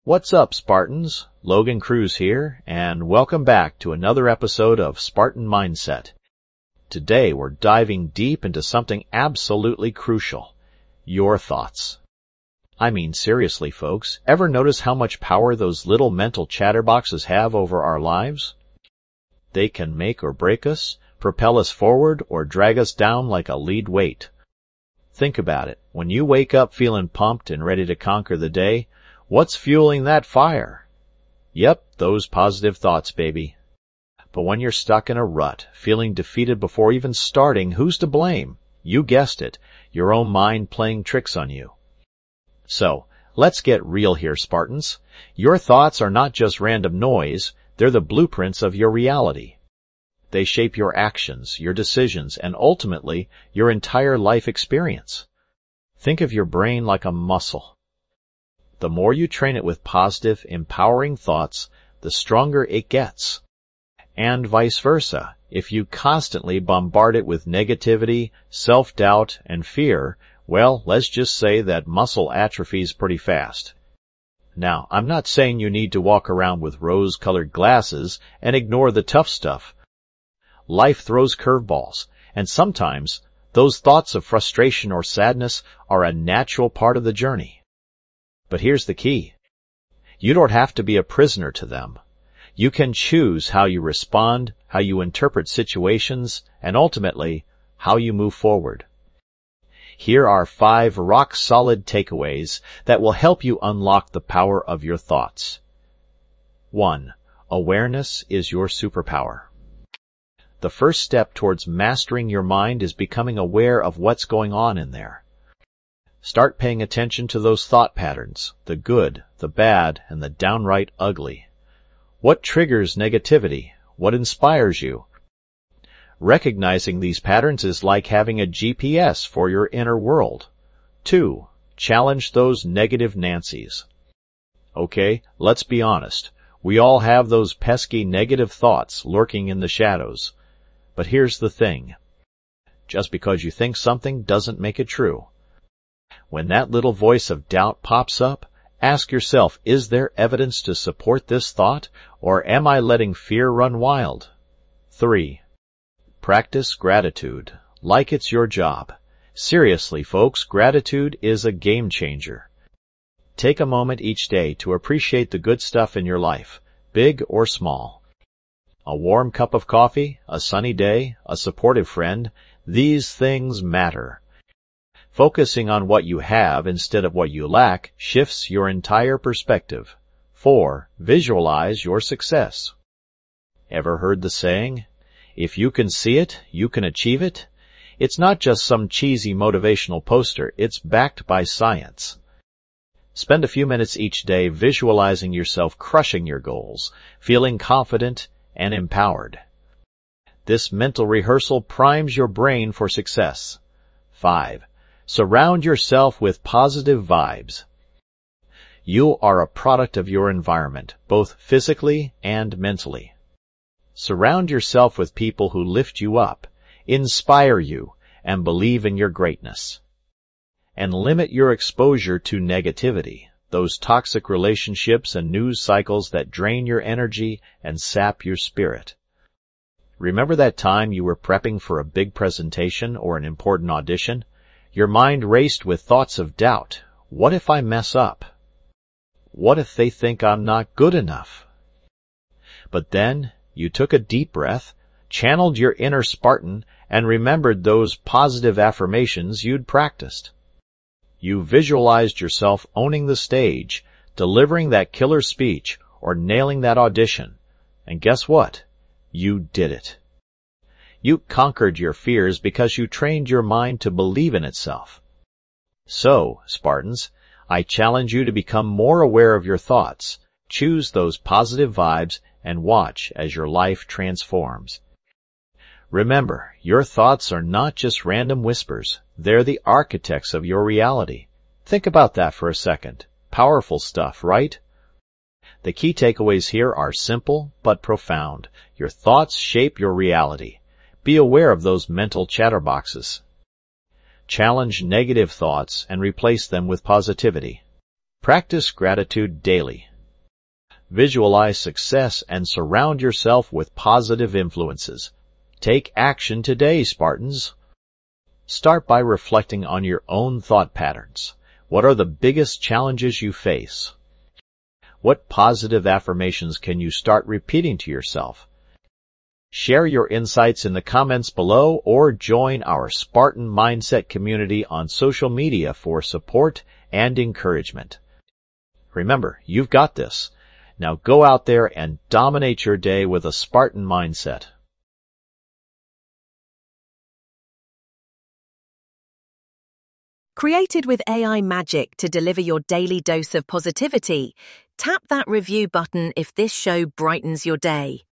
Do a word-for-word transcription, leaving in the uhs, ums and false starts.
What's up, Spartans? Logan Cruz here, and welcome back to another episode of Spartan Mindset. Today we're diving deep into something absolutely crucial: your thoughts. I mean, seriously, folks, ever notice how much power those little mental chatterboxes have over our lives? They can make or break us, propel us forward, or drag us down like a lead weight. Think about it. When you wake up feeling pumped and ready to conquer the day, what's fueling that fire? Yep, those positive thoughts, baby. But when you're stuck in a rut, feeling defeated before even starting, who's to blame? You guessed it, your own mind playing tricks on you. So, let's get real here, Spartans. Your thoughts are not just random noise, they're the blueprints of your reality. They shape your actions, your decisions, and ultimately, your entire life experience. Think of your brain like a muscle. The more you train it with positive, empowering thoughts, the stronger it gets. And vice versa. If you constantly bombard it with negativity, self-doubt, and fear, well, let's just say that muscle atrophies pretty fast. Now, I'm not saying you need to walk around with rose-colored glasses and ignore the tough stuff. Life throws curveballs, and sometimes those thoughts of frustration or sadness are a natural part of the journey. But here's the key. You don't have to be a prisoner to them. You can choose how you respond, how you interpret situations, and ultimately, how you move forward. Here are five rock-solid takeaways that will help you unlock the power of your thoughts. One. Awareness is your superpower. The first step towards mastering your mind is becoming aware of what's going on in there. Start paying attention to those thought patterns, the good, the bad, and the downright ugly. What triggers negativity? What inspires you? Recognizing these patterns is like having a G P S for your inner world. Two, challenge those negative Nancys. Okay, let's be honest. We all have those pesky negative thoughts lurking in the shadows. But here's the thing. Just because you think something doesn't make it true. When that little voice of doubt pops up, ask yourself, is there evidence to support this thought, or am I letting fear run wild? Three. Practice gratitude, like it's your job. Seriously, folks, gratitude is a game changer. Take a moment each day to appreciate the good stuff in your life, big or small. A warm cup of coffee, a sunny day, a supportive friend, these things matter. Focusing on what you have instead of what you lack shifts your entire perspective. Four, visualize your success. Ever heard the saying, if you can see it, you can achieve it? It's not just some cheesy motivational poster, it's backed by science. Spend a few minutes each day visualizing yourself crushing your goals, feeling confident and empowered. This mental rehearsal primes your brain for success. Five, surround yourself with positive vibes. You are a product of your environment, both physically and mentally. Surround yourself with people who lift you up, inspire you, and believe in your greatness. And limit your exposure to negativity, those toxic relationships and news cycles that drain your energy and sap your spirit. Remember that time you were prepping for a big presentation or an important audition? Your mind raced with thoughts of doubt. What if I mess up? What if they think I'm not good enough? But then you took a deep breath, channeled your inner Spartan, and remembered those positive affirmations you'd practiced. You visualized yourself owning the stage, delivering that killer speech, or nailing that audition. And guess what? You did it. You conquered your fears because you trained your mind to believe in itself. So, Spartans, I challenge you to become more aware of your thoughts, choose those positive vibes, and watch as your life transforms. Remember, your thoughts are not just random whispers. They're the architects of your reality. Think about that for a second. Powerful stuff, right? The key takeaways here are simple but profound. Your thoughts shape your reality. Be aware of those mental chatterboxes. Challenge negative thoughts and replace them with positivity. Practice gratitude daily. Visualize success and surround yourself with positive influences. Take action today, Spartans. Start by reflecting on your own thought patterns. What are the biggest challenges you face? What positive affirmations can you start repeating to yourself? Share your insights in the comments below or join our Spartan Mindset community on social media for support and encouragement. Remember, you've got this. Now go out there and dominate your day with a Spartan mindset. Created with A I magic to deliver your daily dose of positivity, tap that review button if this show brightens your day.